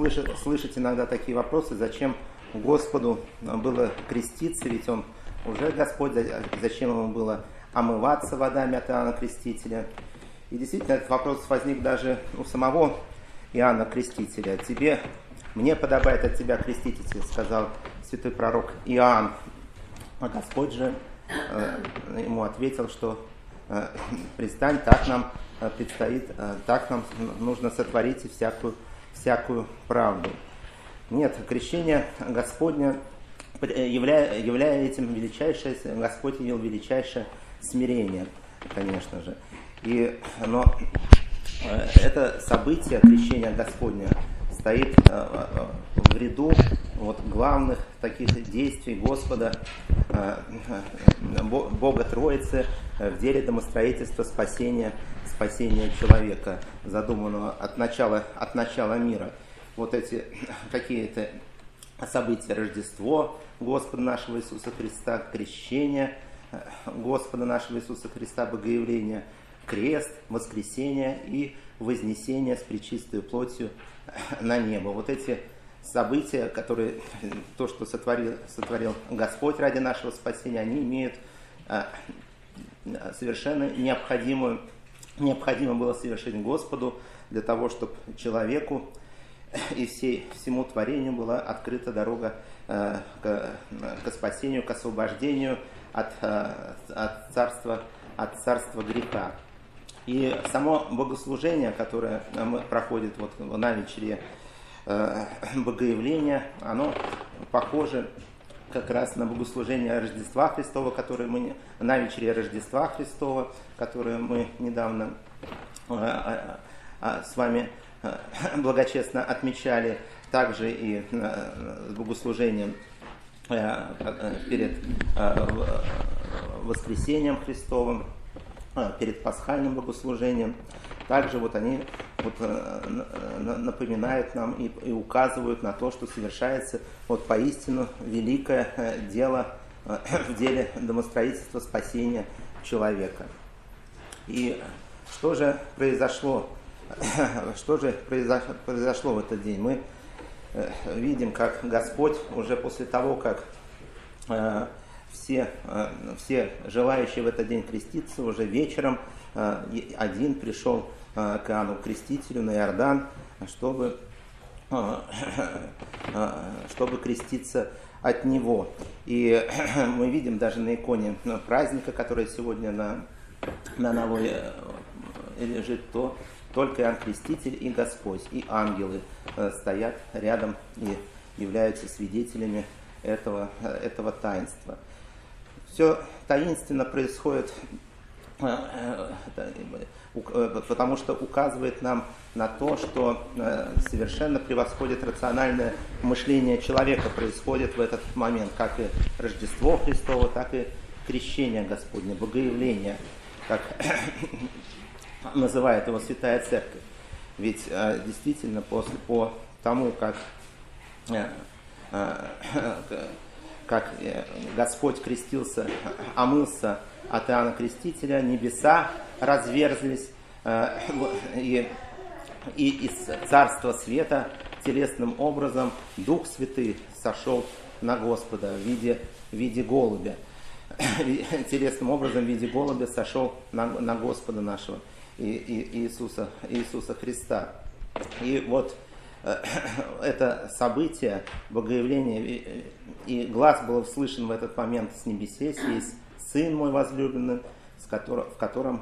слышать иногда такие вопросы, зачем Господу было креститься, ведь Он уже Господь, зачем Ему было омываться водами от Иоанна Крестителя. И действительно, этот вопрос возник даже у самого Иоанна Крестителя. Мне подобает от тебя креститель, сказал святой пророк Иоанн. А Господь же ему ответил, что пристань, так нам предстоит, так нам нужно сотворить и всякую правду. Нет, крещение Господня, являя этим величайшее, Господь явил величайшее смирение, конечно же. Но это событие крещения Господня стоит в ряду главных таких действий Господа, Бога Троицы в деле домостроительства спасения человека, задуманного от начала мира. Вот эти какие-то события: Рождество Господа нашего Иисуса Христа, крещение Господа нашего Иисуса Христа, Богоявление, крест, воскресение и вознесение с пречистою плотью на небо. Вот эти события, то, что сотворил Господь ради нашего спасения, они имеют совершенно необходимо было совершить Господу для того, чтобы человеку и всему творению была открыта дорога к спасению, к освобождению от царства греха. И само богослужение, которое проходит на вечере Богоявления, оно похоже как раз на богослужение Рождества Христова, на вечере Рождества Христова, которое мы недавно с вами благочестно отмечали, также и с богослужением перед воскресением Христовым, перед пасхальным богослужением. Также они напоминают нам и указывают на то, что совершается поистину великое дело в деле домостроительства спасения человека. И что же произошло в этот день? Мы видим, как Господь уже после того, как все желающие в этот день креститься, уже вечером один пришел к Иоанну Крестителю на Иордан, чтобы креститься от него. И мы видим даже на иконе праздника, который сегодня на Новой лежит, то только Иоанн Креститель и Господь, и ангелы стоят рядом и являются свидетелями этого таинства. Все таинственно происходит, потому что указывает нам на то, что совершенно превосходит рациональное мышление человека, происходит в этот момент, как и Рождество Христово, так и крещение Господне, Богоявление, как называет его Святая Церковь. Ведь действительно по тому, как Господь крестился, омылся от Иоанна Крестителя, небеса разверзлись, и из Царства Света телесным образом Дух Святый сошел на Господа в виде голубя. Телесным образом в виде голубя сошел на Господа нашего Иисуса Христа. И это событие Богоявления, и глас был услышан в этот момент с небес: есть Сын мой возлюбленный, в котором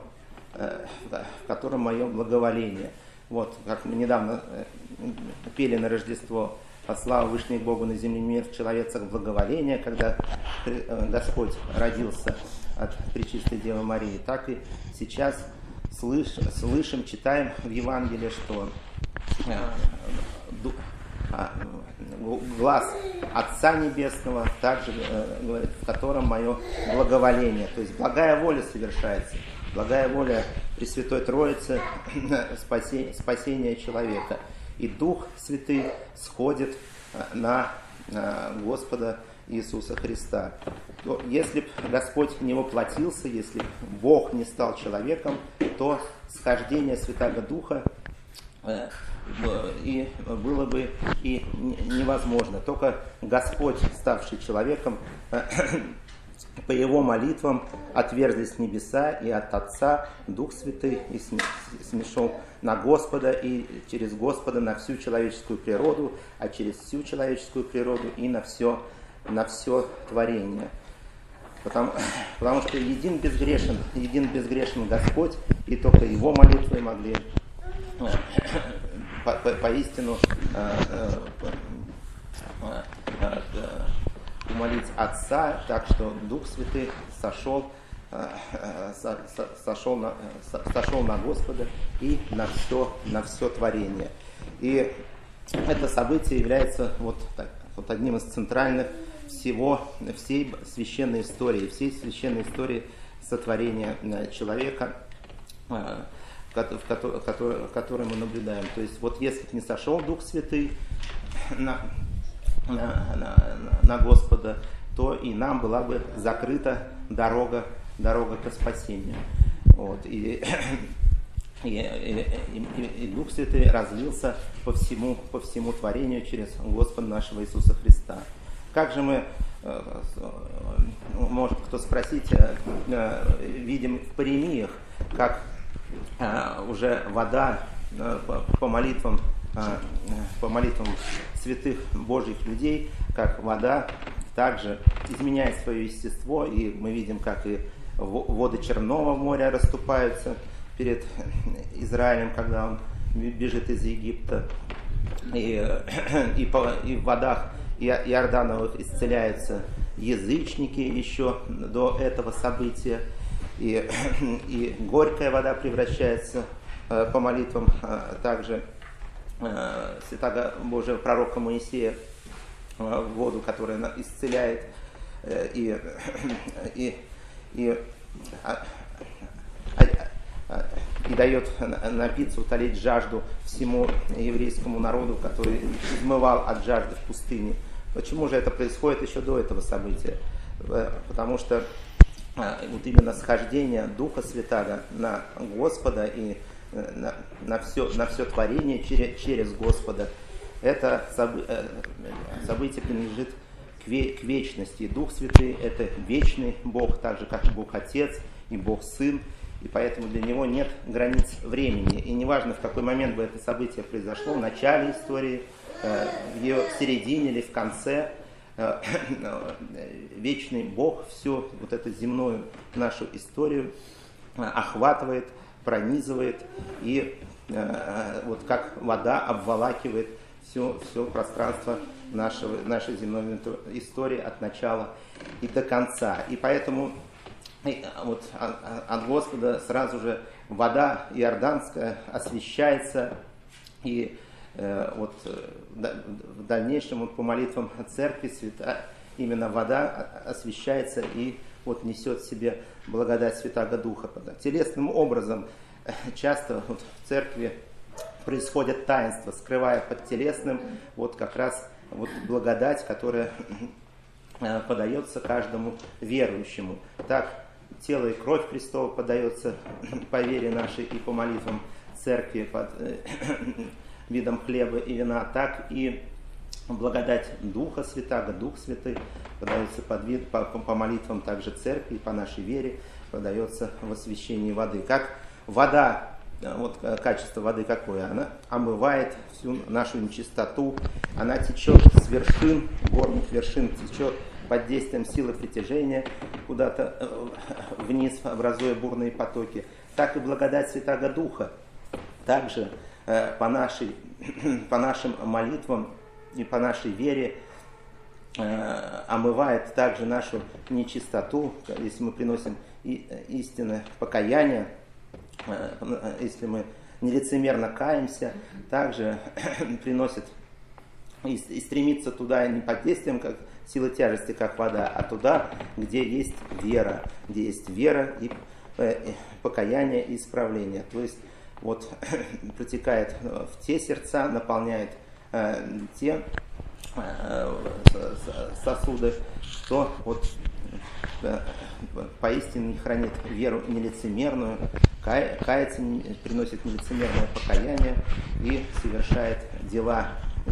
мое благоволение. Как мы недавно пели на Рождество: «Слава Вышний Богу на земле мир, в человецах благоволение», когда Господь родился от Пречистой Девы Марии. Так и сейчас слышим, читаем в Евангелии, что глас Отца Небесного также говорит, в котором мое благоволение. То есть благая воля совершается, благая воля Пресвятой Троицы, спасения человека. И Дух Святый сходит на Господа Иисуса Христа. Если бы Господь не воплотился, если бы Бог не стал человеком, то схождение Святаго Духа и было бы и невозможно. Только Господь, ставший человеком, по его молитвам отверзлись небеса, и от Отца Дух Святый и смешал на Господа, и через Господа на всю человеческую природу, а через всю человеческую природу и на все творение. Потому что един безгрешен Господь, и только его молитвы могли поистину умолить Отца, так что Дух Святый сошел на Господа и на все творение. И это событие является вот одним из центральных всей священной истории сотворения человека, который мы наблюдаем. То есть вот если бы не сошел Дух Святый на Господа, то и нам была бы закрыта дорога к спасению. Вот. И Дух Святый разлился по всему творению через Господа нашего Иисуса Христа. Как же мы, может кто спросить, видим в Паремиях, как уже вода по молитвам святых Божьих людей, как вода также изменяет свое естество, и мы видим, как и воды Черного моря расступаются перед Израилем, когда он бежит из Египта, и в водах Иордановых исцеляются язычники еще до этого события, и горькая вода превращается по молитвам также святого Божьего пророка Моисея в воду, которая исцеляет и дает напиться, утолить жажду всему еврейскому народу, который измывал от жажды в пустыне. Почему же это происходит еще до этого события? Потому что вот именно схождение Духа Святаго на Господа и на все творение через Господа, это событие принадлежит к вечности. Дух Святый – это вечный Бог, так же как Бог Отец и Бог Сын, и поэтому для него нет границ времени. И неважно, в какой момент бы это событие произошло, в начале истории, в ее середине или в конце, вечный Бог всю вот эту земную нашу историю охватывает, пронизывает, и вот как вода обволакивает все пространство нашей земной истории от начала и до конца. И поэтому вот от Господа сразу же вода иорданская освящается, и вот в дальнейшем вот по молитвам церкви именно вода освящается и вот несет в себе благодать Святаго Духа. Телесным образом часто вот в церкви происходят таинства, скрывая под телесным вот как раз вот благодать, которая подается каждому верующему. Так тело и кровь Христова подается по вере нашей и по молитвам церкви под видом хлеба и вина, так и благодать Духа Святаго, Дух Святый подается по молитвам также церкви и по нашей вере подается в освящении воды. Как вода, вот качество воды какое? Она омывает всю нашу нечистоту, она течет с вершин, горных вершин, течет под действием силы притяжения куда-то вниз, образуя бурные потоки. Так и благодать Святаго Духа также по нашим молитвам и по нашей вере омывает также нашу нечистоту, если мы приносим истинное покаяние, если мы нелицемерно каемся, также приносит и стремится туда не под действием как силы тяжести, как вода, а туда, где есть вера и покаяние и исправление. То есть вот протекает в те сердца, наполняет те сосуды, что вот поистине хранит веру нелицемерную, кается, приносит нелицемерное покаяние и совершает дела,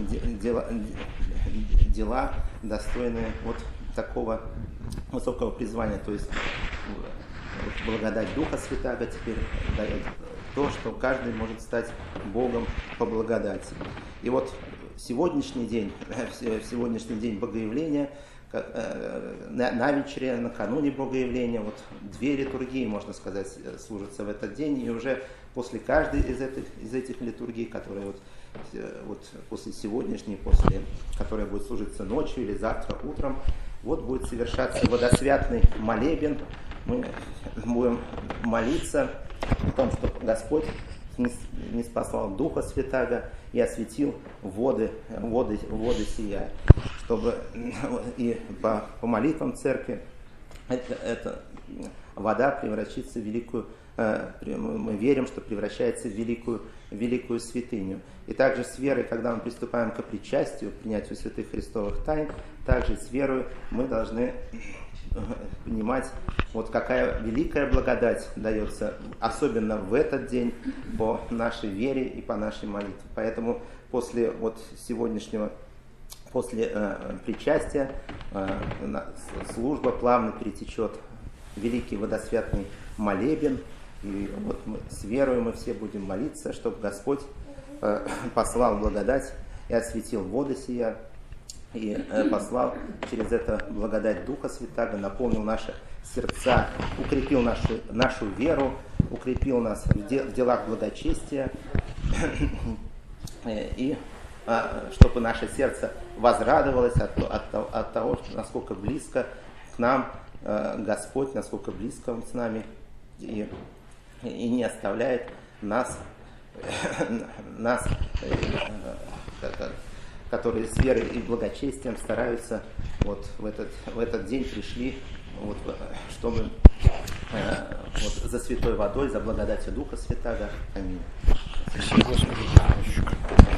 достойные вот такого высокого призвания. То есть благодать Духа Святаго теперь дает то, что каждый может стать Богом по благодати. И вот в сегодняшний день Богоявления, на вечере, накануне Богоявления, вот 2 литургии, можно сказать, служатся в этот день, и уже после каждой из этих литургий, которые вот после сегодняшней, которая будет служиться ночью или завтра утром, вот будет совершаться водосвятный молебен. Мы будем молиться о том, чтобы Господь ниспослал Духа Святаго и осветил воды сия, чтобы и по молитвам церкви эта вода превратится в великую, мы верим, что превращается в великую святыню. И также с верой, когда мы приступаем к причастию, к принятию святых христовых тайн, также с верой мы должны понимать, вот какая великая благодать дается, особенно в этот день, по нашей вере и по нашей молитве. Поэтому после причастия служба плавно перетечет в великий водосвятный молебен. И вот мы с верой мы все будем молиться, чтобы Господь послал благодать и осветил воды сия, и послал через это благодать Духа Святаго, наполнил наши сердца, укрепил нашу веру, укрепил нас в делах благочестия, и чтобы наше сердце возрадовалось от того, насколько близко к нам Господь, насколько близко Он с нами, и не оставляет нас, которые с верой и благочестием стараются вот в этот день пришли, вот, чтобы вот, за святой водой, за благодатью Духа Святаго. Аминь. Спасибо, Господи.